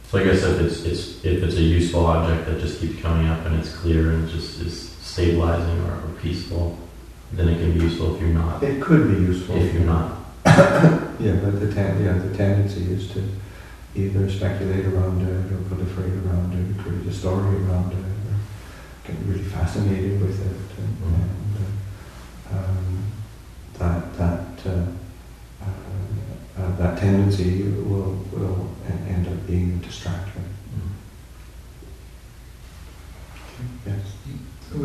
So I guess if it's a useful object that just keeps coming up and it's clear and just is stabilizing or peaceful, then it can be useful. If you're not, it could be useful. If you're not, yeah, but the tendency is to either speculate around it or proliferate around it, create a story around it, or get really fascinated with it, that tendency will end up being a distraction.